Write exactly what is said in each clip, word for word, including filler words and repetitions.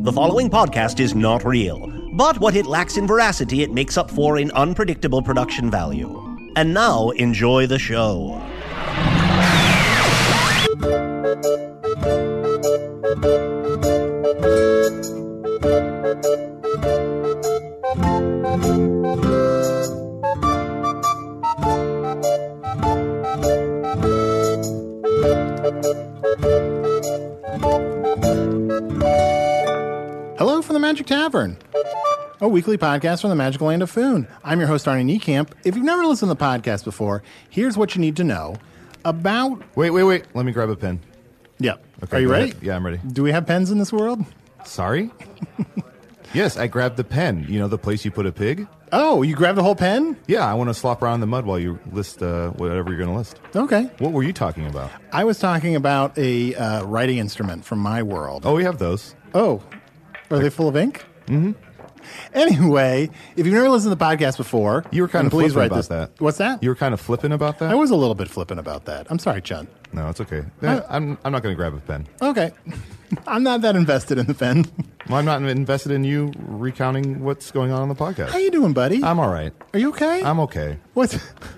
The following podcast is not real, but what it lacks in veracity, it makes up for in unpredictable production value. And now, enjoy the show. Hello from the Magic Tavern, a weekly podcast from the magical land of Foon. I'm your host, Arnie Niekamp. If you've never listened to the podcast before, here's what you need to know about... Wait, wait, wait. Let me grab a pen. Yeah. Okay, Are you go ready? ahead. Yeah, I'm ready. Do we have pens in this world? Sorry? Yes, I grabbed the pen. You know the place you put a pig? Oh, you grabbed a whole pen? Yeah, I want to slop around in the mud while you list uh, whatever you're going to list. Okay. What were you talking about? I was talking about a uh, writing instrument from my world. Oh, we have those. Oh. Are they full of ink? Mm-hmm. Anyway, if you've never listened to the podcast before, You were kind then of please flippant write about this. that. What's that? You were kind of flippant about that? I was a little bit flippant about that. I'm sorry, Chun. No, it's okay. Yeah, I'm, I'm not going to grab a pen. Okay. I'm not that invested in the pen. Well, I'm not invested in you recounting what's going on on the podcast. How you doing, buddy? I'm all right. Are you okay? I'm okay. What?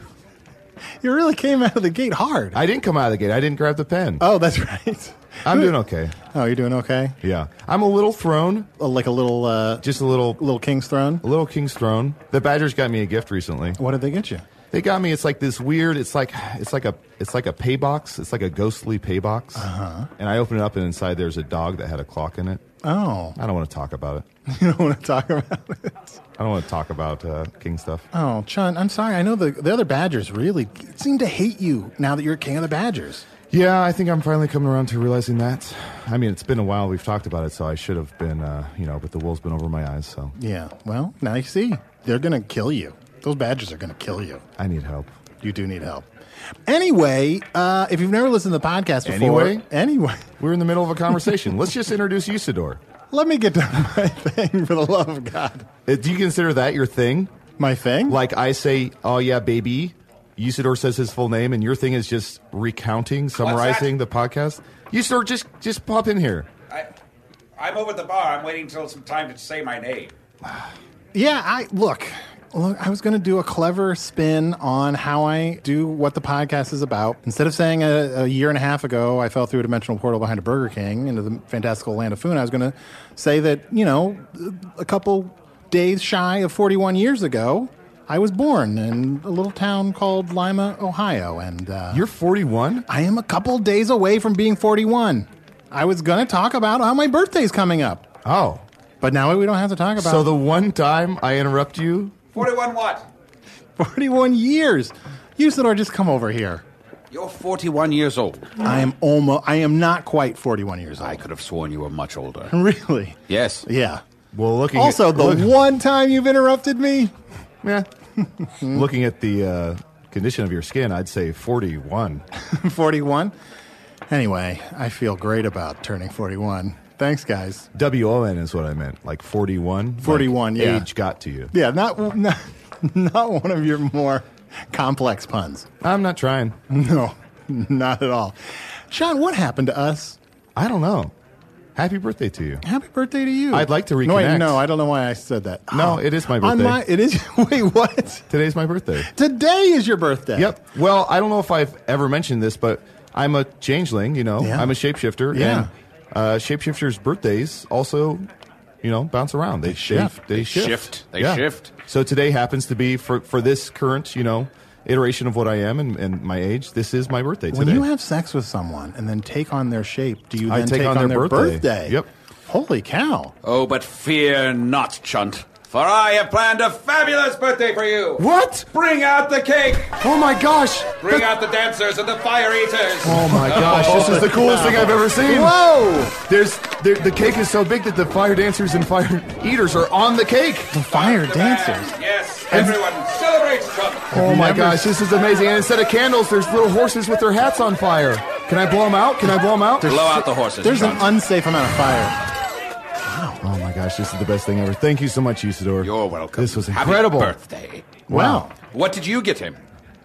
You really came out of the gate hard. I didn't come out of the gate. I didn't grab the pen. Oh, that's right. I'm doing okay. Oh, you're doing okay? Yeah. I'm a little thrown. Oh, like a little, uh, Just a little, little king's throne? a little king's throne. The Badgers got me a gift recently. What did they get you? They got me. It's like this weird. It's like it's like a it's like a pay box. It's like a ghostly pay box. Uh-huh. And I open it up, and inside there's a dog that had a clock in it. Oh. I don't want to talk about it. You don't want to talk about it? I don't want to talk about uh, king stuff. Oh, Chun, I'm sorry. I know the, the other Badgers really seem to hate you now that you're king of the Badgers. Yeah, I think I'm finally coming around to realizing that. I mean, it's been a while. We've talked about it, so I should have been, uh, you know, but the wool's been over my eyes. So Yeah. Well, now you see. They're going to kill you. Those Badgers are going to kill you. I need help. You do need help. Anyway, uh, if you've never listened to the podcast before... Anyway? Anyway. We're in the middle of a conversation. Let's just introduce Usador. Let me get to my thing, for the love of God. Uh, do you consider that your thing? My thing? Like I say, oh yeah, baby. Usador says his full name, and your thing is just recounting, summarizing the podcast. Usador, just just pop in here. I, I'm over at the bar. I'm waiting till some time to say my name. Yeah, I look. Look, I was going to do a clever spin on how I do what the podcast is about. Instead of saying a, a year and a half ago I fell through a dimensional portal behind a Burger King into the fantastical land of Foon, I was going to say that, you know, a couple days shy of forty-one years ago, I was born in a little town called Lima, Ohio. And uh, You're forty-one? I am a couple days away from being forty-one. I was going to talk about how my birthday's coming up. Oh. But now we don't have to talk about So the one time I interrupt you... forty-one what? forty-one years. Usador, just come over here. You're forty-one years old. I am almost, I am not quite forty-one years I old. could have sworn you were much older. Really? Yes. Yeah. Well, looking Also, at, the look- one time you've interrupted me. Yeah. Looking at the uh, condition of your skin, I'd say forty-one. forty-one. Anyway, I feel great about turning forty-one. Thanks, guys. W O N is what I meant, like forty-one. forty-one, like yeah. Age got to you. Yeah, not, not, not one of your more complex puns. I'm not trying. No, not at all. Sean, what happened to us? I don't know. Happy birthday to you. Happy birthday to you. I'd like to No, wait, reconnect. no, I don't know why I said that. No, Oh, it is my On birthday. my, it is. Wait, what? Today's my birthday. Today is your birthday. Yep. Well, I don't know if I've ever mentioned this, but I'm a changeling, you know. Yeah. I'm a shapeshifter. Yeah. And uh, shapeshifters' birthdays also, you know, bounce around. They, shift. They, They shift. shift. They Yeah. shift. So today happens to be, for, for this current, you know, iteration of what I am and, and my age, this is my birthday When today. you have sex with someone and then take on their shape, do you I then take on their birthday? birthday. Yep. Holy cow. Oh, but fear not, Chunt, for I have planned a fabulous birthday for you. What? Bring out the cake. Oh my gosh! Bring out the dancers and the fire eaters. Oh my gosh! This is the coolest thing I've ever seen. Whoa! There's there, the cake is so big that the fire dancers and fire eaters are on the cake. The fire The band. dancers. Yes, everyone celebrates Chunt. Oh my never- gosh! This is amazing. And instead of candles, there's little horses with their hats on fire. Can I blow them out? Can I blow them out? Blow out the horses. There's an Chunt. unsafe amount of fire. Oh my gosh! This is the best thing ever. Thank you so much, Usador. You're welcome. This was Happy incredible. birthday. Wow. What did you get him?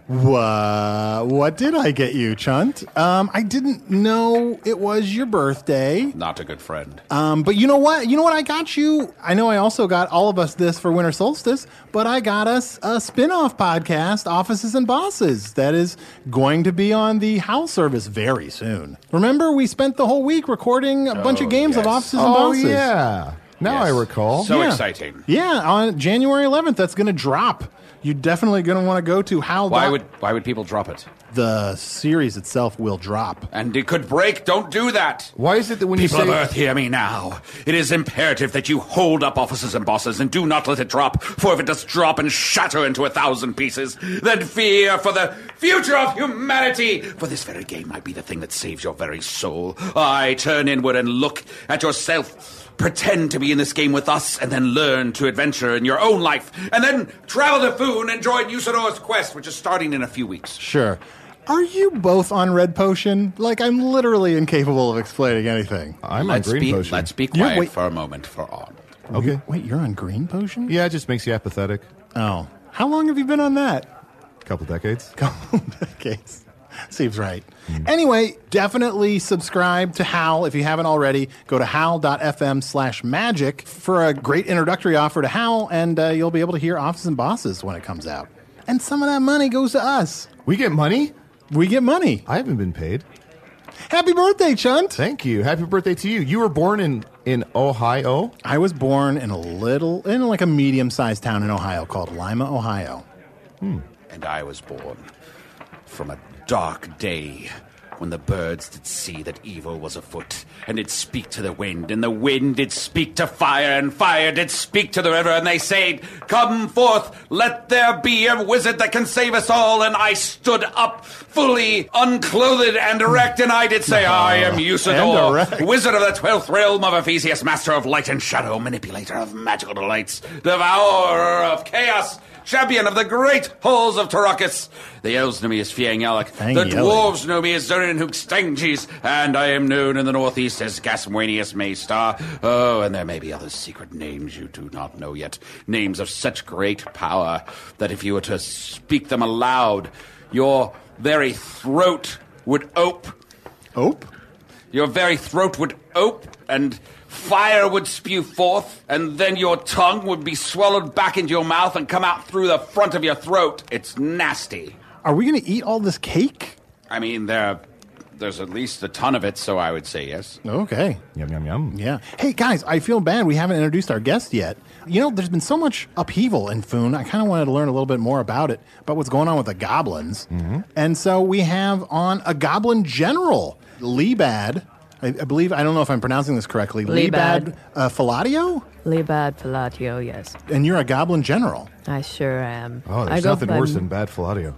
Wha- what did I get you, Chunt? Um, I didn't know it was your birthday. Not a good friend. Um, but you know what? You know what I got you? I know I also got all of us this for Winter Solstice, but I got us a spin-off podcast, Offices and Bosses, that is going to be on the Howl service very soon. Remember, we spent the whole week recording a bunch of games yes. of Offices and Oh, Bosses. yeah. Now Yes. I recall. So Yeah. exciting. Yeah, on January eleventh, that's going to drop. You're definitely going to want to go to Howl. Why would why would people drop it? The series itself will drop. And it could break. Don't do that. Why is it that when People you of say... Earth, hear me now. It is imperative that you hold up Officers and Bosses and do not let it drop. For if it does drop and shatter into a thousand pieces, then fear for the future of humanity. For this very game might be the thing that saves your very soul. I turn inward and look at yourself. Pretend to be in this game with us, and then learn to adventure in your own life. And then travel to Foon and join Usadora's quest, which is starting in a few weeks. Sure. Are you both on Red Potion? Like, I'm literally incapable of explaining anything. I'm let's on Green be, Potion. Let's be You're- quiet wait. for a moment for Arnold. Okay. Wait, you're on Green Potion? Yeah, it just makes you apathetic. Oh. How long have you been on that? A couple decades. Couple decades. Seems right. Anyway, definitely subscribe to Howl if you haven't already. Go to howl.fm slash magic for a great introductory offer to Howl, and uh, you'll be able to hear Offices and Bosses when it comes out. And some of that money goes to us. We get money? We get money. I haven't been paid. Happy birthday, Chunt. Thank you. Happy birthday to you. You were born in, in Ohio? I was born in a little, in like a medium-sized town in Ohio called Lima, Ohio. And I was born from a dark day when the birds did see that evil was afoot, and did speak to the wind, and the wind did speak to fire, and fire did speak to the river, and they said, "Come forth, let there be a wizard that can save us all." And I stood up, fully unclothed and erect, and I did say, "I am and Usador, erect. wizard of the twelfth realm of Ephesius, master of light and shadow, manipulator of magical delights, devourer of chaos, champion of the great halls of Tarakis. The elves know me as Fiangyalak. The Fiangyalak. dwarves know me as Zorin Hookstangis. And I am known in the northeast as Gasmuenius Maystar. Oh, and there may be other secret names you do not know yet. Names of such great power that if you were to speak them aloud, your very throat would ope. Ope? Your very throat would ope, and fire would spew forth, and then your tongue would be swallowed back into your mouth and come out through the front of your throat. It's nasty. Are we going to eat all this cake? I mean, there, there's at least a ton of it, so I would say yes. Okay. Yum, yum, yum. Yeah. Hey, guys, I feel bad we haven't introduced our guest yet. You know, there's been so much upheaval in Foon. I kind of wanted to learn a little bit more about it, about what's going on with the goblins. Mm-hmm. And so we have on a goblin general, Libad. I, I believe, I don't know if I'm pronouncing this correctly. Libad. uh, Falatio? Libad Palatio, yes. And you're a goblin general. I sure am. Oh, I there's go nothing by, worse than bad Falatio.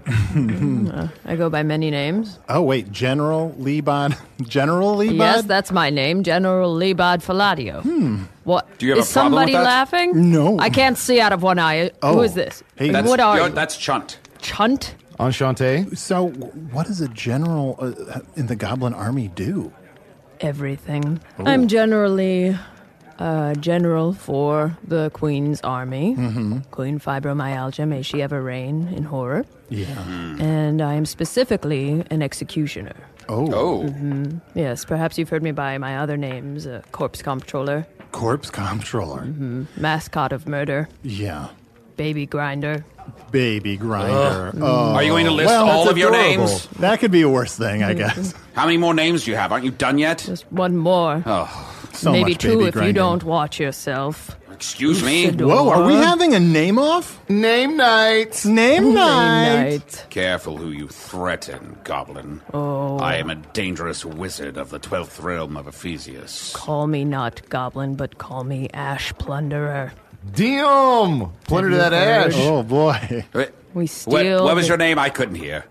I go by many names. Oh, wait, General Libad. General Libad? Yes, that's my name, General Libad Falatio. Hmm. What? Do you have is a problem somebody with that? laughing? No. I can't see out of one eye. Oh. Who is this? Hey, That's, what are you're- you? That's Chunt. Chunt? Enchante. So, what does a general uh, in the goblin army do? Everything. I'm generally uh, general for the Queen's army. Mm-hmm. Queen Fibromyalgia, may she ever reign in horror. Yeah. And I am specifically an executioner. Oh. Oh. Yes, perhaps you've heard me by my other names, uh, Corpse Comptroller, Corpse Comptroller. Mascot of Murder, Yeah. Baby Grinder. Baby grinder. Oh. Are you going to list Well, all that's of your adorable. names? That could be a worse thing, I guess. How many more names do you have? Aren't you done yet? Just one more. Oh, So Maybe much two baby if you grinding. don't watch yourself. excuse me. Usador. Whoa, are we Or- having a name off? Name night. Name night. Night. Careful who you threaten, goblin. Oh. I am a dangerous wizard of the twelfth realm of Ephesius. Call me not Goblin, but call me Ash Plunderer. Damn. Plunder that ash. Oh, boy. Wait, We What, steal. what was the- your name? I couldn't hear.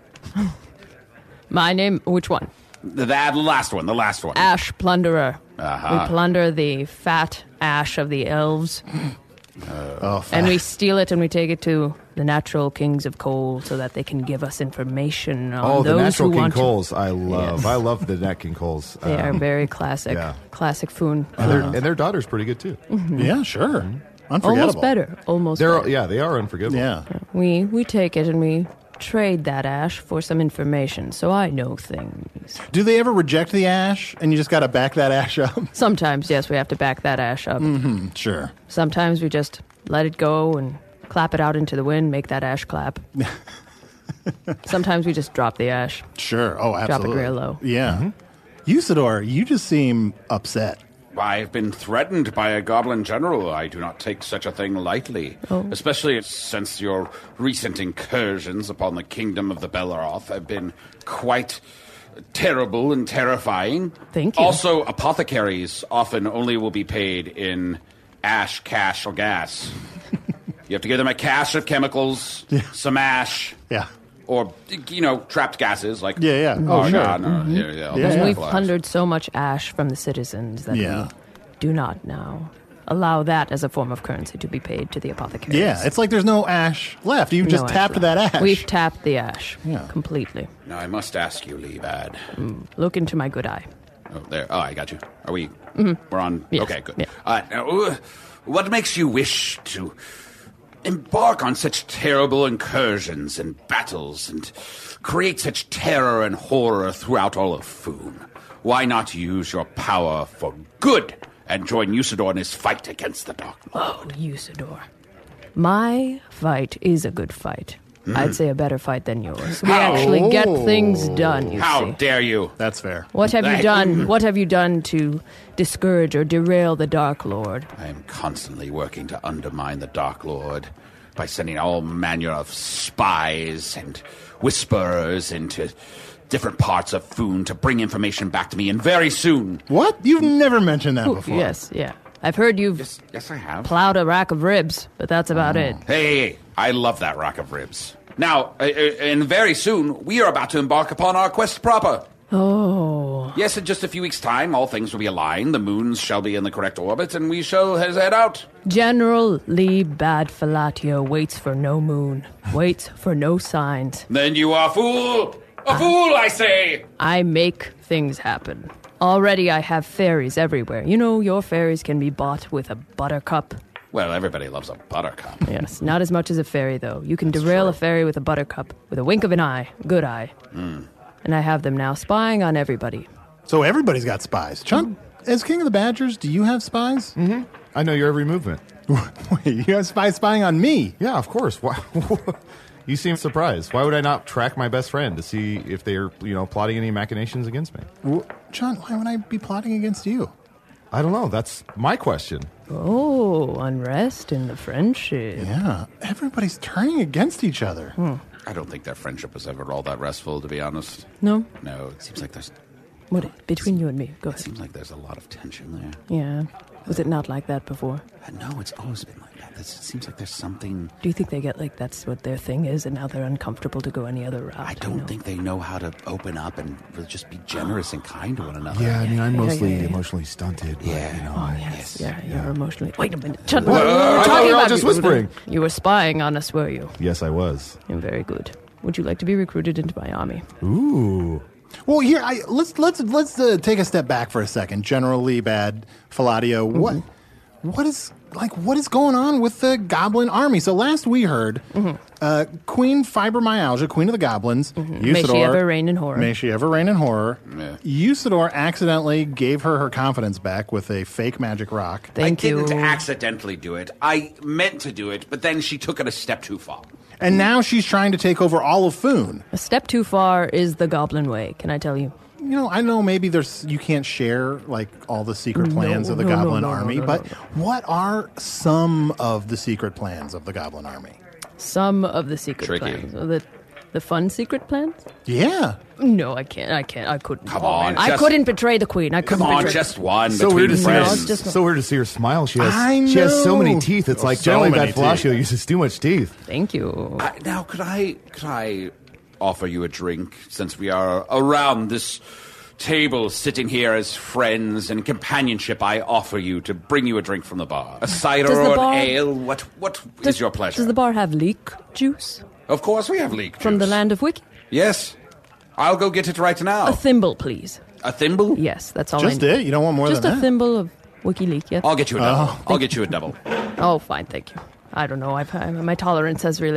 My name? Which one? The, that last one, the last one. Ash Plunderer. Uh-huh. We plunder the fat ash of the elves, Oh, and we fuck. steal it and we take it to the natural kings of coal so that they can give us information on Oh, those the natural who King want to- Coles. I love. Yes. I love the Nat King Coles. They are Um, very classic. yeah. Classic Foon. and, their, and their daughter's pretty good too. Yeah, sure. Unforgettable. Almost better. Almost They're better. yeah, they are unforgivable. Yeah. We we take it and we trade that ash for some information, so I know things. Do they ever reject the ash, and you just got to back that ash up? Sometimes, yes, we have to back that ash up. Mm-hmm, sure. Sometimes we just let it go and clap it out into the wind, make that ash clap. Sometimes we just drop the ash. Sure. Oh, absolutely. Drop it real low. Yeah. Mm-hmm. Usador, you just seem upset. I've been threatened by a goblin general. I do not take such a thing lightly, oh. especially since your recent incursions upon the kingdom of the Belleroth have been quite terrible and terrifying. Thank you. Also, apothecaries often only will be paid in ash, cash, or gas. You have to give them a cache of chemicals, yeah. some ash. Yeah. Or, you know, trapped gases like... Yeah, yeah. Oh, argon, sure. or, Mm-hmm. yeah, yeah, Yeah, yeah. We've plundered so much ash from the citizens that Yeah. we do not now allow that as a form of currency to be paid to the apothecaries. Yeah, it's like there's no ash left. You've No just ash tapped left. that ash. We've tapped the ash Yeah. completely. Now, I must ask you, Leebad. Mm, look into my good eye. Oh, there. Oh, I got you. Are we... Mm-hmm. We're on... Yes. Okay, good. Yeah. Uh, now, uh, what makes you wish to embark on such terrible incursions and battles and create such terror and horror throughout all of Foon? Why not use your power for good and join Usador in his fight against the Dark Lord? Oh, Usador. My fight is a good fight. Mm. I'd say a better fight than yours. We How? actually get things done, you How see. dare you? That's fair. What have you I- done? What have you done to discourage or derail the Dark Lord? I am constantly working to undermine the Dark Lord by sending all manner of spies and whisperers into different parts of Foon to bring information back to me, and very soon... What? You've never mentioned that Ooh, before. yes, yeah. I've heard you've Yes, yes, I have. plowed a rack of ribs, but that's about it. Hey, hey, hey, I love that rack of ribs. Now, uh, uh, and very soon, we are about to embark upon our quest proper. Oh. Yes, in just a few weeks' time, all things will be aligned, the moons shall be in the correct orbit, and we shall head out. General Lee Bad Falatio waits for no moon, waits for no signs. Then you are fool! A fool, I say! I make things happen. Already I have fairies everywhere. You know, your fairies can be bought with a buttercup. Well, everybody loves a buttercup. Yes, not as much as a fairy, though. You can derail a fairy with a buttercup, with a wink of an eye, good eye. Mm. And I have them now spying on everybody. So everybody's got spies. Chunk, as King of the Badgers, do you have spies? Mm-hmm. I know your every movement. Wait, you have spies spying on me? Yeah, of course. Why? You seem surprised. Why would I not track my best friend to see if they're, you know, plotting any machinations against me? Well, John, why would I be plotting against you? I don't know. That's my question. Oh, unrest in the friendship. Yeah, everybody's turning against each other. Hmm. I don't think their friendship was ever all that restful, to be honest. No? No, it seems like there's... What, between you and me, go It ahead. seems like there's a lot of tension there. Yeah. Was it not like that before? Uh, no, it's always been like that. This, it seems like there's something... Do you think they get like that's what their thing is and now they're uncomfortable to go any other route? I don't know. think they know how to open up and really just be generous and kind to one another. Yeah, I mean, I'm Yeah, mostly yeah, yeah. emotionally stunted. But, Yeah. You know, Oh, I- yes. Yes. Yeah, you're emotionally... Wait a minute. Shut What? up. We were I thought talking we were all about just you. whispering. You were spying on us, were you? Yes, I was. You're very good. Would you like to be recruited into my army? Ooh. Well, here, I, let's let's let's uh, take a step back for a second. General Lee Bad Falatio, Mm-hmm. what what is like what is going on with the Goblin army? So last we heard, Mm-hmm. uh, Queen Fibromyalgia, Queen of the Goblins, Mm-hmm. May she Usador- ever reign in horror. May she ever reign in horror. Yeah. Usador accidentally gave her her confidence back with a fake magic rock. Thank I you. didn't accidentally do it. I meant to do it, but then she took it a step too far. And now she's trying to take over all of Foon. A step too far is the goblin way, can I tell you? You know, I know maybe there's you can't share like all the secret plans of the no, no, Goblin no, no, army, no, no, but no. what are some of the secret plans of the Goblin army? Some of the secret Tricky. plans. Oh, The, the fun secret plans? Yeah. No, I can't. I can't. I couldn't. Come on, I just- couldn't betray the queen. I couldn't Come on, betray just one So between weird to see her. friends. just- So weird to see her smile. She has. I She has so know. many teeth. It's Oh, like so General many Bad Falatio teeth. uses too much teeth. Thank you. I, now, could I could I offer you a drink since we are around this table, sitting here as friends and companionship? I offer you to bring you a drink from the bar, a cider Does the or bar- an ale. What what is Does- your pleasure? Does the bar have leek juice Of course, we have leek from the juice. land of Wiki? Yes, I'll go get it right now. A thimble, please. A thimble? Yes, that's all Just I need. it? You don't want more Just than a that? thimble of WikiLeaks, yeah? I'll get you a double. I'll get you a double. Oh, fine, thank you. I don't know. I've, I, my tolerance has really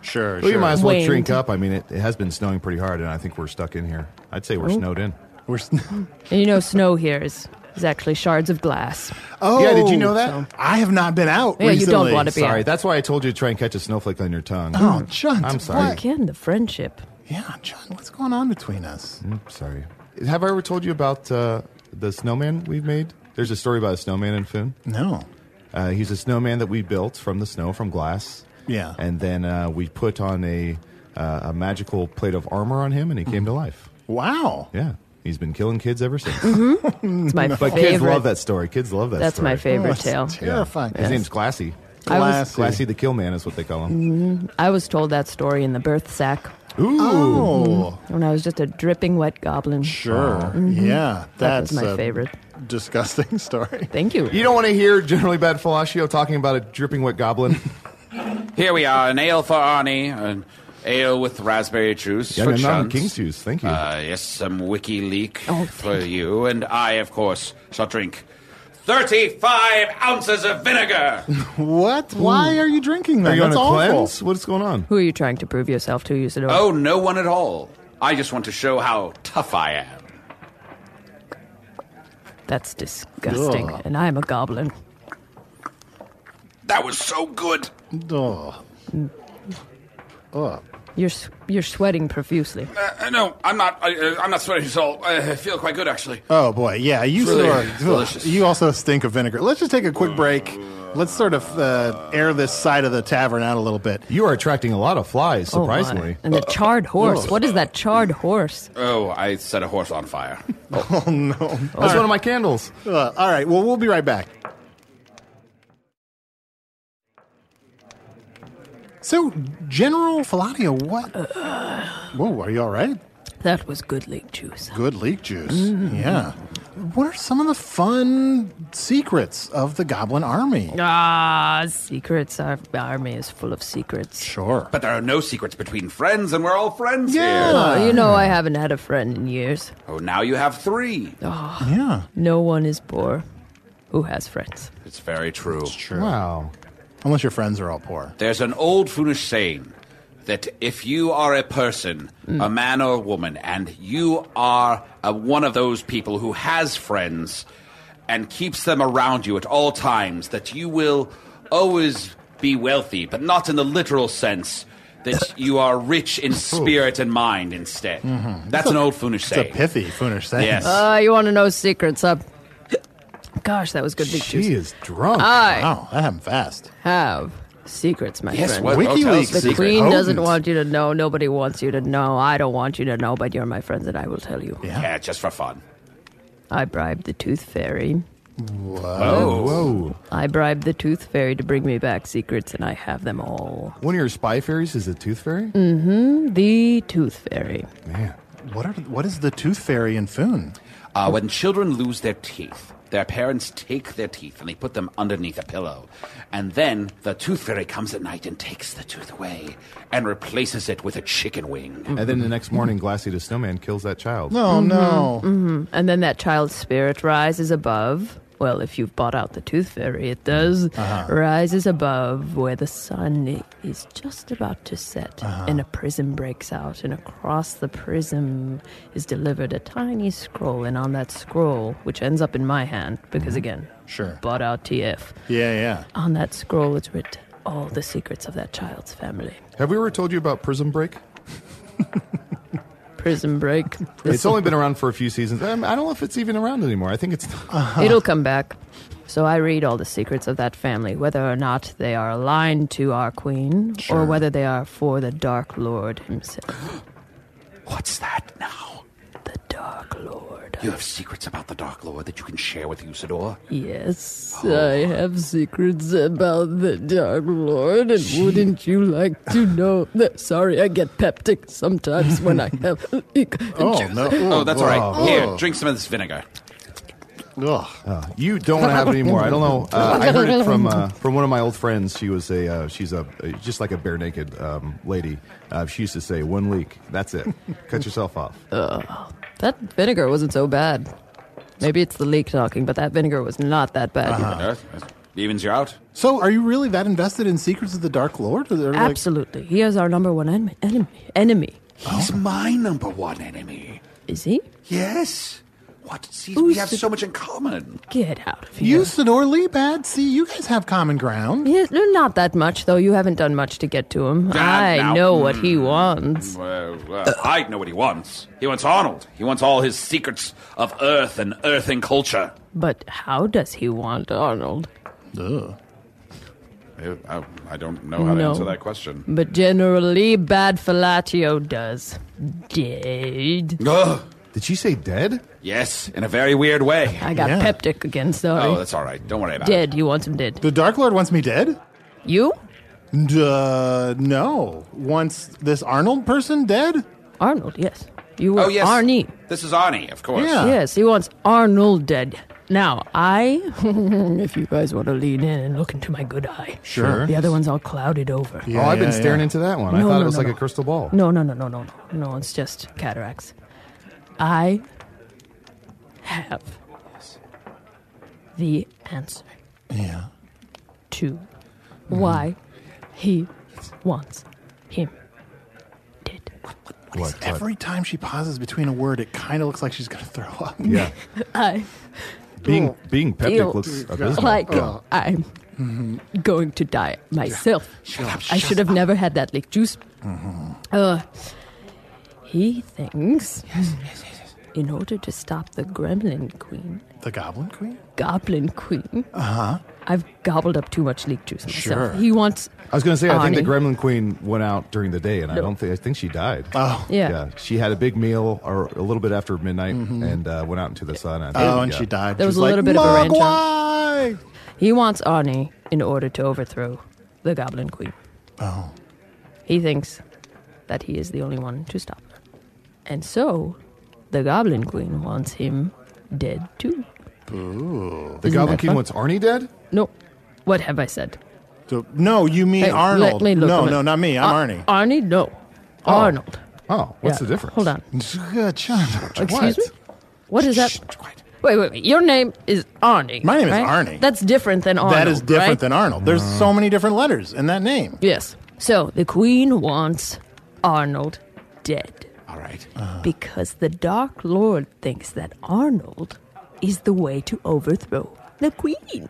Sure, Well, sure. you might as well Waned. drink up. I mean, it, it has been snowing pretty hard, and I think we're stuck in here. I'd say we're snowed in. We're s- And you know, snow here is, is actually shards of glass. oh, Yeah, did you know that? so- I have not been out Yeah, you recently. don't want to be Sorry, out. that's why I told you to try and catch a snowflake on your tongue. Oh, John. I'm sorry. what? Again, the friendship. Yeah, John, what's going on between us? I'm sorry. Have I ever told you about uh, the snowman we've made? There's a story about a snowman in Foon. No. Uh, he's a snowman that we built from the snow, from glass. Yeah. And then uh, we put on a uh, a magical plate of armor on him, and he came to life. Wow. Yeah. He's been killing kids ever since. It's my But favorite. kids love that story. Kids love that That's story. my favorite Oh, tale. that's terrifying. His name's Glassy. I was- Glassy. Glassy the Kill Man is what they call him. I was told that story in the birth sack Ooh. Oh, when I was just a dripping wet goblin. sure. Yeah, That that's was my a favorite. disgusting story. Thank you. You don't want to hear Generally Bad Fellatio talking about a dripping wet goblin? Here we are, an ale for Arnie, an ale with raspberry juice Yeah, for no, not Chunt. King's Juice. Thank you. Uh, yes, some wiki leak Oh, for you, and I, of course, shall drink thirty-five ounces of vinegar. What? Why are you drinking that? Are you That's on a awful. cleanse? What's going on? Who are you trying to prove yourself to, Usador? Oh, no one at all. I just want to show how tough I am. That's disgusting. Ugh. And I'm a goblin. That was so good. Ugh. Ugh. You're s- you're sweating profusely. Uh, no, I'm not. I, uh, I'm not sweating at all. I feel quite good, actually. Oh boy, yeah. You really sort of- delicious. You also stink of vinegar. Let's just take a quick break. Let's sort of uh, air this side of the tavern out a little bit. You are attracting a lot of flies, Oh, my. surprisingly. And the charred horse. What is that charred horse? Oh, I set a horse on fire. Oh no! That's one of my candles. Uh, all right. Well, we'll be right back. So, General Falatia, what? Whoa, are you all right? That was good leek juice. Good leek juice. Yeah. What are some of the fun secrets of the Goblin Army? Ah, secrets. Our army is full of secrets. Sure. But there are no secrets between friends, and we're all friends Yeah. here. Oh, you know, I haven't had a friend in years. Oh, now you have three. Yeah. No one is poor who has friends. It's very true. True. Wow. Unless your friends are all poor. There's an old foolish saying that if you are a person, a man or a woman, and you are a, one of those people who has friends and keeps them around you at all times, that you will always be wealthy, but not in the literal sense that you are rich in spirit and mind instead. That's an old foolish It's a saying. pithy, Foonish saying. Yes. Uh, you want to know secrets? Uh, gosh, that was good leek She juice. is drunk. I Wow, that happened fast. have secrets, my Yes, friend. what? Oh, tell us WikiLeaks the The is secret. queen doesn't potent. want you to know. Nobody wants you to know. I don't want you to know, but you're my friends, and I will tell you. Yeah. Yeah, just for fun. I bribed the tooth fairy. Oh. Whoa. I bribed the tooth fairy to bring me back secrets, and I have them all. One of your spy fairies is a tooth fairy? The tooth fairy. Man. What are what is the Tooth Fairy in Foon? Uh, when children lose their teeth, their parents take their teeth and they put them underneath a pillow. And then the tooth fairy comes at night and takes the tooth away and replaces it with a chicken wing. And then the next morning, Glassy the Snowman kills that child. No, no. And then that child's spirit rises above. Well, if you've bought out the tooth fairy, it does. Rises above where the sun is just about to set. And a prism breaks out. And across the prism is delivered a tiny scroll. And on that scroll, which ends up in my hand, because again, Sure. bought out T F. Yeah, yeah. On that scroll, it's written all the secrets of that child's family. Have we ever told you about Prism Break? Prism break. It's only been around for a few seasons. Um, I don't know if it's even around anymore. I think it's... It'll come back. So I read all the secrets of that family, whether or not they are aligned to our queen, or whether they are for the Dark Lord himself. What's that now? The Dark Lord. You have secrets about the Dark Lord that you can share with Usador? Yes, I have secrets about the Dark Lord, and wouldn't you like to know that? Sorry, I get peptic sometimes when I have. Oh, no. Oh, that's all right. Whoa. Here, drink some of this vinegar. Ugh. Uh, you don't want to have it anymore. I don't know. Uh, I heard it from uh, from one of my old friends. She was a uh, she's a just like a bare naked um, lady. Uh, she used to say, "One leak, that's it. Cut yourself off." That vinegar wasn't so bad. Maybe it's the leek talking, but that vinegar was not that bad. Uh, Evens you out. So, are you really that invested in Secrets of the Dark Lord? Or they're like- Absolutely. He is our number one enemy. Enemy. enemy. He's my number one enemy. Is he? Yes. What? See, Who's we have the- so much in common. Get out of here. You, Sidor Leebad, see, you guys have common ground. Yeah, no, not that much, though. You haven't done much to get to him. Ah, I now- know what he wants. Well, well, I know what he wants. He wants Arnold. He wants all his secrets of Earth and earthing culture. But how does he want Arnold? Ugh. I, I, I don't know how to No. answer that question. But generally, bad fellatio does. Dead. Ugh. Did she say dead? Yes, in a very weird way. I got Yeah. peptic again, sorry. Oh, that's all right. Don't worry about dead. He wants him dead. The Dark Lord wants me dead? You? Duh, no. Wants this Arnold person dead? Arnold, yes. You it. were Oh, yes. Arnie. This is Arnie, of course. Yeah. Yes, he wants Arnold dead. Now, I, if you guys want to lean in and look into my good eye. Sure. The other one's all clouded over. Yeah, oh, I've been yeah, staring yeah. into that one. I No, thought no, it was no, like no. a crystal ball. No, no, no, no, no, no. No, it's just cataracts. I have the answer Yeah. to why he wants him dead. What? what? Every time she pauses between a word, it kind of looks like she's going to throw up. Yeah. I Being being peptic Feel looks abysmal. like Oh. I'm going to die myself. I should have never had that leek juice. Uh, he thinks, in order to stop the Gremlin Queen, The Goblin Queen? Goblin Queen, uh-huh. I've gobbled up too much leek juice myself. Sure. He wants. I was going to say, I think the Arnie. Gremlin Queen went out during the day, and I No. don't think I think she died. Oh. Yeah. she had a big meal, or a little bit after midnight, and uh, went out into the sun. I think, Oh, and yeah. she died. There She was a like, little bit of a ranch on- Mogwai! He wants Arnie in order to overthrow the Goblin Queen. Oh. He thinks that he is the only one to stop her. And so, the Goblin Queen wants him dead too. The Isn't Goblin that King fun? wants Arnie dead. No. What have I said? So, no, you mean Hey, Arnold. let me look no, him no, up. not me. I'm Ar- Arnie. Arnie? No. Arnold. Oh, what's Yeah. the difference? Hold on. Good job. Excuse me? What is that? Shh, quiet. Wait, wait, wait. Your name is Arnie. My name is right? Arnie. That's different than Arnold. That is different right? than Arnold. There's so many different letters in that name. Yes. So, the Queen wants Arnold dead. All right. Because the Dark Lord thinks that Arnold is the way to overthrow the Queen.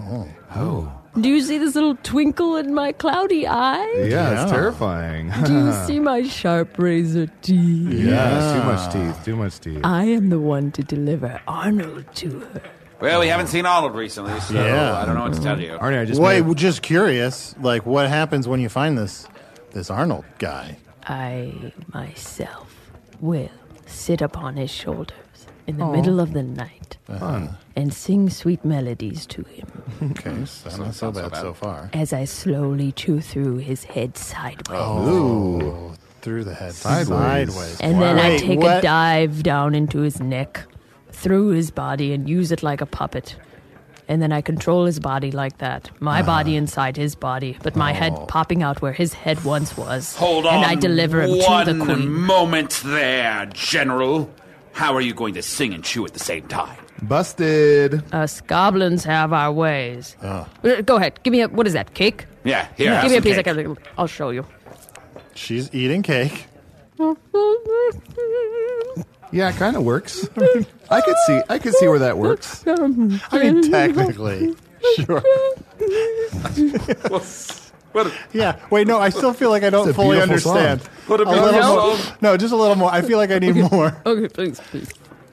Oh, Do you see this little twinkle in my cloudy eye? yeah, Yeah. it's terrifying. Do you see my sharp razor teeth? Yeah, too much teeth. Too much teeth. I am the one to deliver Arnold to her. Well, we haven't seen Arnold recently, so Yeah. I don't know what to tell you. Arnie, I just Wait, made- well, just curious. Like, what happens when you find this this Arnold guy? I myself will sit upon his shoulders in the middle of the night fun. and sing sweet melodies to him Okay, so not so bad so far. as I slowly chew through his head sideways. Oh, through the head, Sideways. sideways. And then I Wait, take what? a dive down into his neck, through his body, and use it like a puppet. And then I control his body like that. My body inside his body, but my head popping out where his head once was. Hold on And I deliver him one to the Queen. moment there, General. How are you going to sing and chew at the same time? Busted. Us goblins have our ways. Uh, Go ahead. Give me a, what is that, cake? Yeah, here. have Give me a some piece. I cake. can, I'll show you. She's eating cake. Yeah, it kind of works. I could see. I could see where that works. I mean, technically, sure. What, Yeah. Wait, no, I still feel like I don't It's a fully beautiful understand. song. What a A little beautiful more. song. No, just a little more. I feel like I need more. Okay, please, please.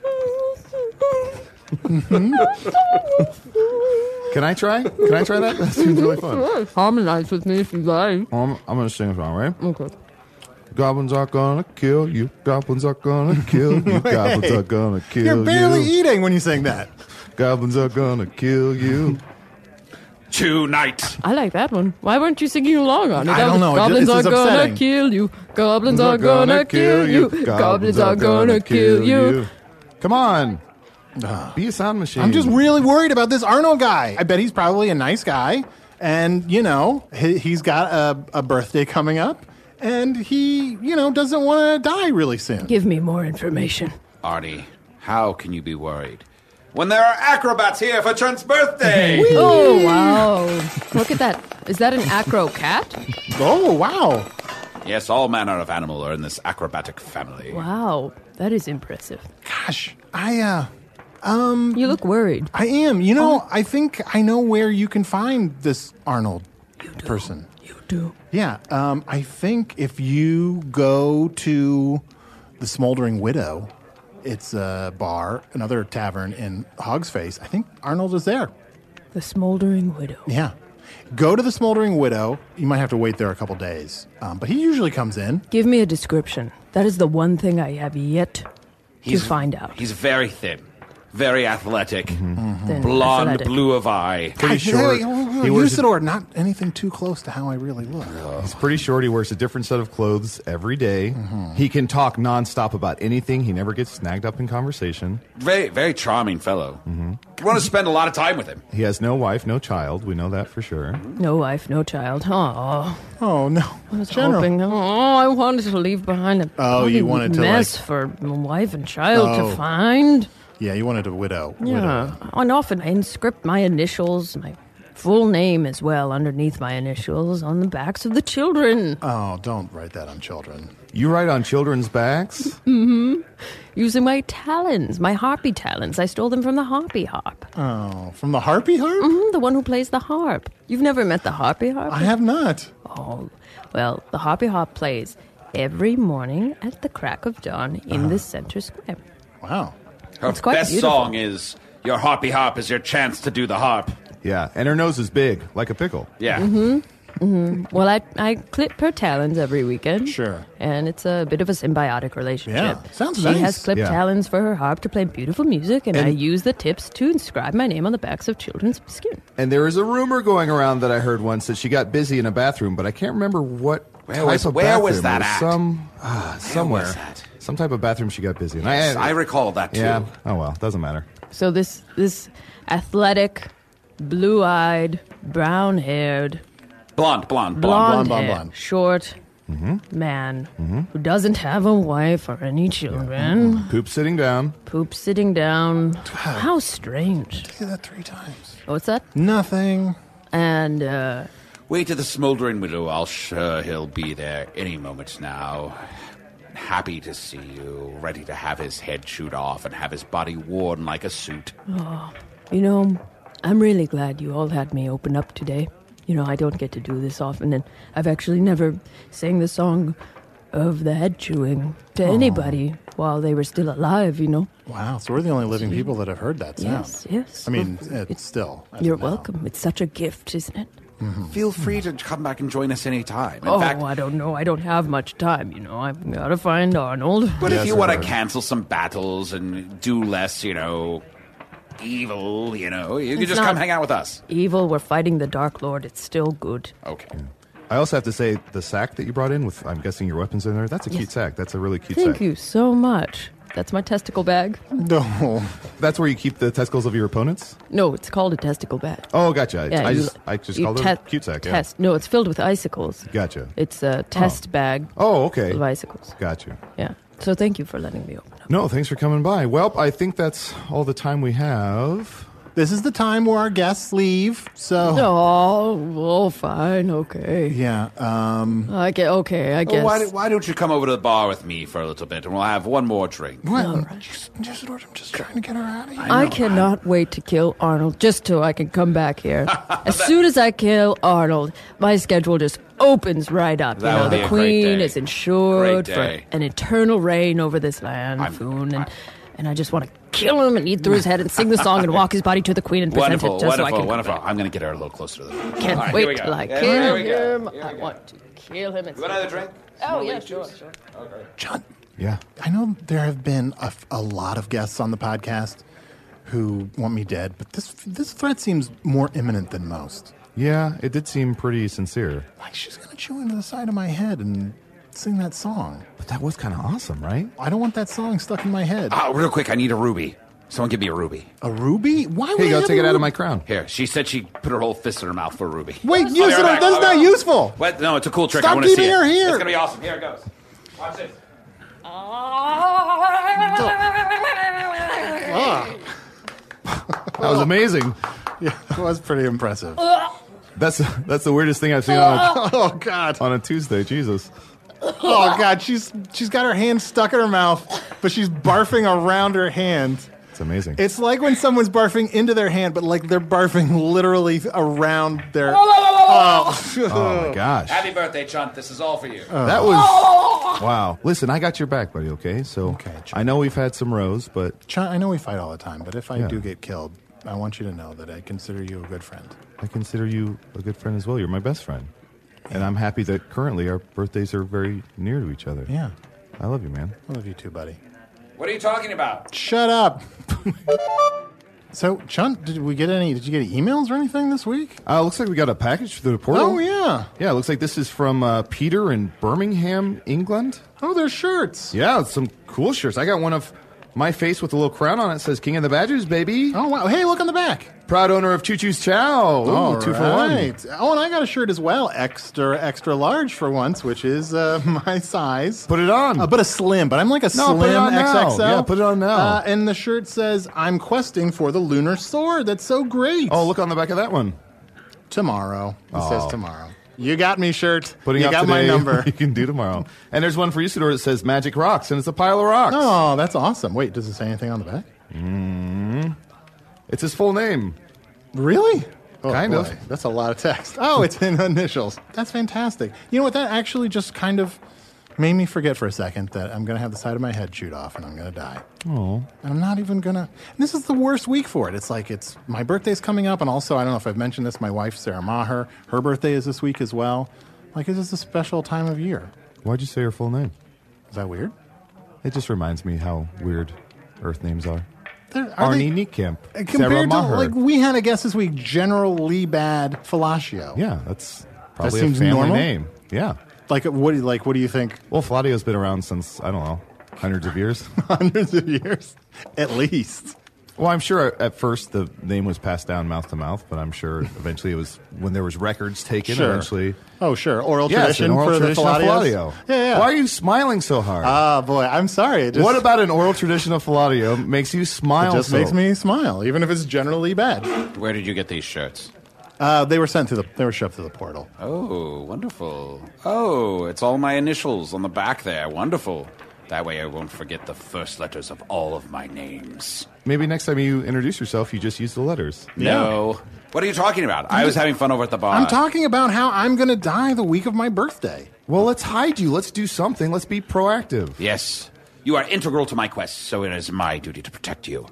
Can I try? Can I try that? That seems really fun. Harmonize with me if you like. Um, I'm gonna sing a song, right? Okay. Goblins are gonna kill you. Goblins are gonna kill you. Goblins are gonna kill You're barely you. eating when you sing that. Goblins are gonna kill you. Tonight. I like that one. Why weren't you singing along on it? I don't know. It Goblins just- are it's gonna upsetting. kill you. Goblins are gonna kill you. Goblins are gonna kill you. Come on. Be a sound machine. I'm just really worried about this Arnold guy. I bet he's probably a nice guy. And, you know, he, he's got a, a birthday coming up. And he, you know, doesn't want to die really soon. Give me more information. Arnie, how can you be worried when there are acrobats here for Chunt's birthday. Oh, wow. Look at that. Is that an acro cat? Oh, wow. Yes, all manner of animal are in this acrobatic family. Wow. That is impressive. Gosh, I, uh, You look worried. I am. You know, I think I know where you can find this Arnold person. You do. Yeah, um, I think if you go to the Smoldering Widow, it's a bar, another tavern in Hog's Face. I think Arnold is there. The Smoldering Widow. Yeah. Go to the Smoldering Widow. You might have to wait there a couple days, um, but he usually comes in. Give me a description. That is the one thing I have yet He's, to find out. He's very thin, very athletic, Then blonde, athletic. blue of eye. Pretty short. Hey, He wears a- Usador, not anything too close to how I really look. He's pretty short. He wears a different set of clothes every day. He can talk nonstop about anything. He never gets snagged up in conversation. Very, very charming fellow. Mm-hmm. You want to spend a lot of time with him. He has no wife, no child. We know that for sure. No wife, no child. Oh, Oh, no. I was General. hoping. Oh, I wanted to leave behind a Oh, you bloody wanted to, mess like- for my wife and child Oh. to find. Yeah, you wanted a widow. Yeah, widow. and often I inscript my initials, my full name as well, underneath my initials on the backs of the children, Oh, don't write that on children. You write on children's backs? using my talons, my harpy talons. I stole them from the harpy harp. Oh, from the Harpy Harp? Mhm, the one who plays the harp. You've never met the harpy harp? I have not. Oh, well, the harpy harp plays every morning at the crack of dawn in the center square. Wow. Her It's quite best beautiful. song is "Your Harpy Harp is your chance to do the harp." Yeah, and her nose is big, like a pickle. Yeah. Well, I, I clip her talons every weekend. Sure. And it's a bit of a symbiotic relationship. Yeah, sounds she nice. has clipped Yeah. talons for her harp to play beautiful music, and, I And- use the tips to inscribe my name on the backs of children's skin. And there is a rumor going around that I heard once that she got busy in a bathroom, but I can't remember what Where type was- of where bathroom. was that It at? Some ah, somewhere. was that? Some type of bathroom she got busy in. Yes, I, I recall that too. Yeah. Oh well, doesn't matter. So this this athletic, blue-eyed, brown-haired, Blonde, blonde, blonde. blonde, blonde, hair, blonde. short man who doesn't have a wife or any children, Poop sitting down. poop sitting down. How strange. Say that three times. What's that? Nothing. And uh, Wait to the Smoldering Widow. I'll sure he'll be there any moment now. Happy to see you, ready to have his head chewed off and have his body worn like a suit. you know, I'm really glad you all had me open up today. You know, I don't get to do this often, and I've actually never sang the song of the head chewing to anybody while they were still alive, you know. Wow, so we're the only living people that have heard that sound. Yes, yes. I mean, it's still. as You're of now. welcome. It's such a gift, isn't it? Feel free to come back and join us anytime. In oh, fact, I don't know. I don't have much time, you know. I've got to find Arnold. but Yes, if you I want to heard. cancel some battles and do less, you know, evil, you know, you can It's just not- come hang out with us. Evil, we're fighting the Dark Lord. It's still good. Okay. I also have to say the sack that you brought in with, I'm guessing your weapons in there. That's a cute Yes. sack. That's a really cute Thank sack. you so much. That's my testicle bag. No. That's where you keep the testicles of your opponents. No, it's called a testicle bag. Oh, gotcha. I, Yeah, I you- just I just you called te- it a cute sack. Yeah. Test. No, it's filled with icicles. Gotcha. It's a test bag Oh, okay. of icicles. Gotcha. Yeah. So thank you for letting me open up. No, thanks for coming by. Well, I think that's all the time we have. This is the time where our guests leave. So, Oh, oh, fine, okay. yeah. Um, I get okay. I Well, guess. why, why don't you come over to the bar with me for a little bit and we'll have one more drink? what? Just, just, I'm just trying to get her out of here. I cannot wait to kill Arnold just so I can come back here. As soon as I kill Arnold, my schedule just opens right up. That you know, would be the a great queen day. is insured Great for day. an eternal reign over this land, I'm- Foon, and I- and I just want to kill him and eat through his head and sing the song and walk his body to the queen and present Wonderful, it just so I wonderful, can wonderful. come back. I'm going to get her a little closer to the room. Can't All right, wait here we go. till I Yeah, kill here we go. him. Here we I go. want to kill him. And You want another drink? Oh yeah, sure, sure. John, Yeah. I know there have been a, a lot of guests on the podcast who want me dead, but this this threat seems more imminent than most. Yeah, it did seem pretty sincere. Like she's gonna chew into the side of my head and sing that song. But that was kind of awesome, right? I don't want that song stuck in my head. Oh, real quick, I need a ruby. Someone give me a ruby. A ruby? Why would Here you I go, have take a it out of ruby? my crown. Here, she said she put her whole fist in her mouth for a ruby. Wait, I'll be use right it. back. That's I'll not be- useful. What? No, it's a cool trick. Stop I want to see keeping it. her here. It's going to be awesome. Here it goes. Watch this. That was amazing. Yeah, it was pretty impressive. That's that's the weirdest thing I've seen on a, Oh God! on a Tuesday. Jesus. Oh God! She's she's got her hand stuck in her mouth, but she's barfing around her hand. It's amazing. It's like when someone's barfing into their hand, but like they're barfing literally around their. Oh, oh my gosh. Happy birthday, Chunt. This is all for you. That was wow. Listen, I got your back, buddy. Okay, so Okay, Chunt. I know we've had some rows, but Ch- I know we fight all the time, but if I Yeah. do get killed, I want you to know that I consider you a good friend. I consider you a good friend as well. You're my best friend, and I'm happy that currently our birthdays are very near to each other. Yeah, I love you, man. I love you too, buddy. What are you talking about? Shut up. So, Chunt, did we get any? Did you get any emails or anything this week? Uh, looks like we got a package through the portal. Oh yeah. Yeah, it looks like this is from uh, Peter in Birmingham, England. Oh, there's shirts. Yeah, some cool shirts. I got one of my face with a little crown on it. It says King of the Badgers, baby. Oh wow. Hey, look on the back. Proud owner of Choo Choo's Chow. Ooh, All two for one. right. Oh, and I got a shirt as well, extra extra large for once, which is uh, my size. Put it on. Uh, but a slim, but I'm like a No, slim put it on X now. X L. Yeah, put it on now. Uh, and the shirt says, "I'm questing for the lunar sword." That's so great. Oh, look on the back of that one. Tomorrow. It Oh. says tomorrow. You got me, shirt. Putting you up got today, my number. You can do tomorrow. And there's one for Usador that says Magic Rocks, and it's a pile of rocks. Oh, that's awesome. Wait, does it say anything on the back? It's his full name. Really? Oh, Kind boy. of. That's a lot of text. Oh, it's in initials. That's fantastic. You know what? That actually just kind of made me forget for a second that I'm going to have the side of my head chewed off and I'm going to die. Oh. And I'm not even going to. This is the worst week for it. It's like it's my birthday's coming up. And also, I don't know if I've mentioned this, my wife, Sarah Maher, her birthday is this week as well. Like, it's just a special time of year. Why'd you say her full name? Is that weird? It just reminds me how weird Earth names are. They're- are Arnie they- Niekamp. Uh, Sarah Compared to, Maher. like, we had a guest this week, General Lee Bad Falatio. Yeah, that's probably seems a family normal? name. Yeah. Like, what do you, like, what do you think? Well, Fladio's been around since, I don't know, hundreds of years. Hundreds of years? At least. Well, I'm sure at first the name was passed down mouth to mouth, but I'm sure eventually it was when there was records taken. Sure. Eventually, Oh, sure. Oral yes, tradition an oral for tradition the of Faladios. Fladio. Yeah, yeah. Why are you smiling so hard? Ah, boy, I'm sorry. It just, what about an oral tradition of Fladio makes you smile? it just so? makes me smile, even if it's generally bad. Where did you get these shirts? Uh, they were sent through the. They were shoved through the portal. Oh, wonderful. Oh, it's all my initials on the back there. Wonderful. That way I won't forget the first letters of all of my names. Maybe next time you introduce yourself, you just use the letters. No. What are you talking about? I was having fun over at the bar. I'm talking about how I'm going to die the week of my birthday. Well, let's hide you. Let's do something. Let's be proactive. Yes. You are integral to my quest, so it is my duty to protect you.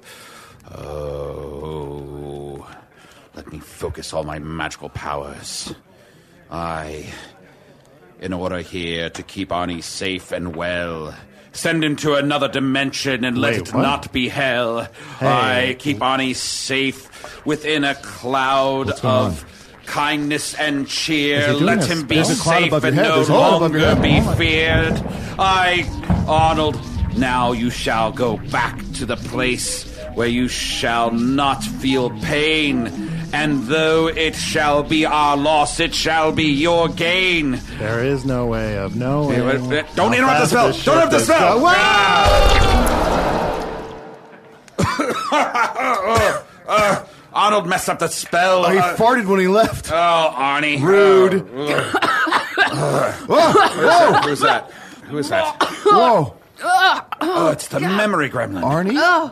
Oh. Let me focus all my magical powers. I, in order here to keep Arnie safe and well, send him to another dimension and let Wait, it what? not be hell. Hey. I keep Arnie safe within a cloud What's going of kindness and cheer. Is he doing Let a him be spell? There's a cloud safe above your and head. no There's a hole above your longer head. be Oh my- feared. I, Arnold, now you shall go back to the place where you shall not feel pain. And though it shall be our loss, it shall be your gain. There is no way of knowing. Hey, wait, wait, don't how interrupt the fast spell. this Don't interrupt the ship spell. is going. uh, Arnold messed up the spell. Oh, he Uh, farted when he left. oh, Arnie. Rude. Whoa, who's that? Who is that? Whoa. Oh, it's the memory gremlin. Arnie? Oh.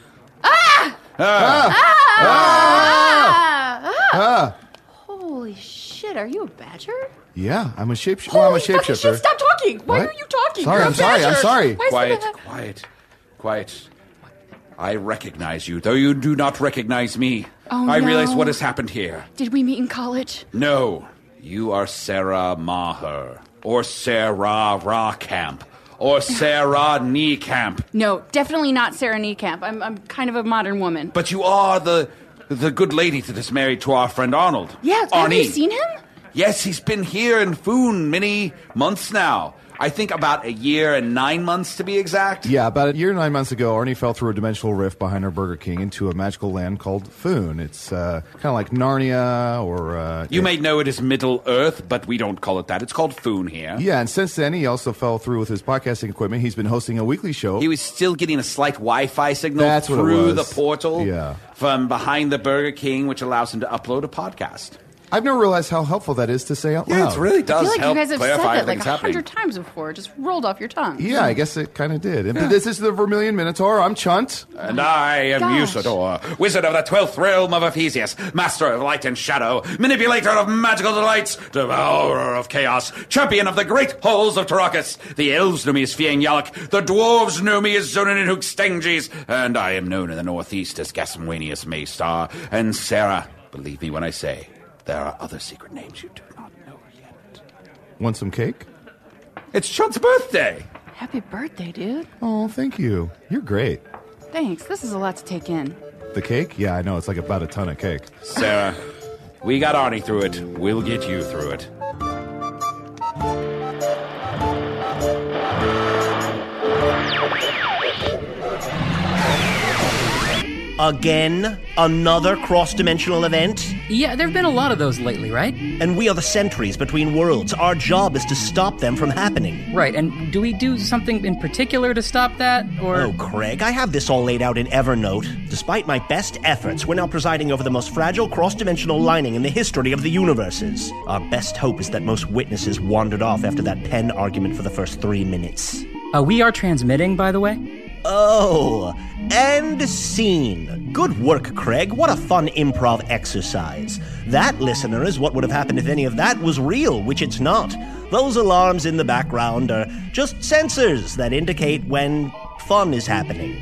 Holy shit, are you a badger? Yeah, I'm a shapeshifter. Well, I'm a Holy fucking shit, shapeshifter. stop talking! Why What? are you talking? Sorry, You're a I'm sorry, I'm badger. sorry. Why is Quiet, that- quiet, quiet. I recognize you, though you do not recognize me. Oh, I realize no. what has happened here. Did we meet in college? No, you are Sarah Maher, or Sarah Rawcamp, or Sarah Kneecamp. No, definitely not Sarah Niekamp. I'm, I'm kind of a modern woman. But you are the the good lady that is married to our friend Arnold. Yeah, have Arnie. you seen him? Yes, he's been here in Foon many months now. I think about a year and nine months to be exact. Yeah, about a year and nine months ago, Arnie fell through a dimensional rift behind our Burger King into a magical land called Foon. It's uh, kind of like Narnia or... Uh, you may know it as Middle Earth, but we don't call it that. It's called Foon here. Yeah, and since then, he also fell through with his podcasting equipment. He's been hosting a weekly show. He was still getting a slight Wi-Fi signal That's what it through was. the portal Yeah. from behind the Burger King, which allows him to upload a podcast. I've never realized how helpful that is to say out loud. Yeah, it really does I feel like help you guys have said clarify that like everything's a happening. hundred times before. It just rolled off your tongue. Yeah, I guess it kind of did. And this is the Vermilion Minotaur. I'm Chunt. And I am Gosh. Usador, wizard of the twelfth realm of Ephesius, master of light and shadow, manipulator of magical delights, devourer of chaos, champion of the great halls of Tarakas. The elves know me as Fiang Yalak, the dwarves know me as Zonin and Hookstanges, and I am known in the northeast as Gasmwanius Maystar. And Sarah, believe me when I say, there are other secret names you do not know yet. Want some cake? It's Chunt's birthday! Happy birthday, dude. Oh, thank you. You're great. Thanks. This is a lot to take in. The cake? Yeah, I know. It's like about a ton of cake. Sarah, we got Arnie through it. We'll get you through it. Again, another cross-dimensional event? Yeah, there have been a lot of those lately, right? And we are the sentries between worlds. Our job is to stop them from happening. Right, and do we do something in particular to stop that, or...? Oh, Craig, I have this all laid out in Evernote. Despite my best efforts, we're now presiding over the most fragile cross-dimensional lining in the history of the universes. Our best hope is that most witnesses wandered off after that pen argument for the first three minutes. Uh, we are transmitting, by the way. Oh, and scene. Good work, Craig. What a fun improv exercise. That, listener, is what would have happened if any of that was real, which it's not. Those alarms in the background are just sensors that indicate when fun is happening.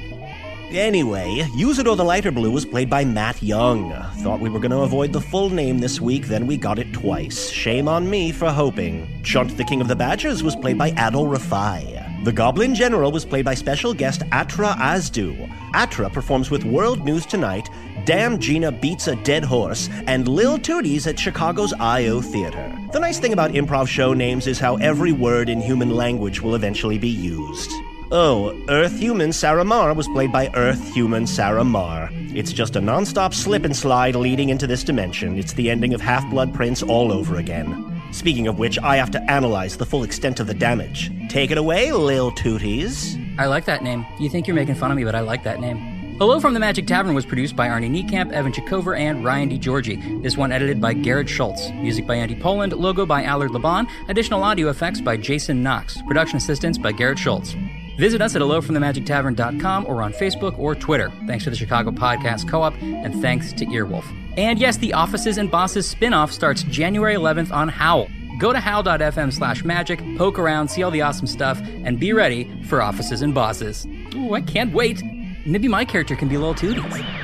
Anyway, Usador the Lighter Blue was played by Matt Young. Thought we were going to avoid the full name this week, then we got it twice. Shame on me for hoping. Chunt the King of the Badgers was played by Adol Rafai. The Goblin General was played by special guest Atra Azdu. Atra performs with World News Tonight, Damn Gina Beats a Dead Horse, and Lil Tooties at Chicago's I O Theater. The nice thing about improv show names is how every word in human language will eventually be used. Oh, Earth Human Sarah Marr was played by Earth Human Sarah Marr. It's just a non-stop slip and slide leading into this dimension. It's the ending of Half-Blood Prince all over again. Speaking of which, I have to analyze the full extent of the damage. Take it away, Lil Tooties. I like that name. You think you're making fun of me, but I like that name. Hello from the Magic Tavern was produced by Arnie Niekamp, Evan Chikover, and Ryan DiGiorgi. This one edited by Garrett Schultz. Music by Andy Poland, logo by Allard Laban, additional audio effects by Jason Knox, production assistance by Garrett Schultz. Visit us at hello from the magic tavern dot com or on Facebook or Twitter. Thanks to the Chicago Podcast Co-op, and thanks to Earwolf. And yes, the Offices and Bosses spin-off starts January eleventh on Howl. Go to howl.fm slash magic, poke around, see all the awesome stuff, and be ready for Offices and Bosses. Ooh, I can't wait. Maybe my character can be Lil Tooties.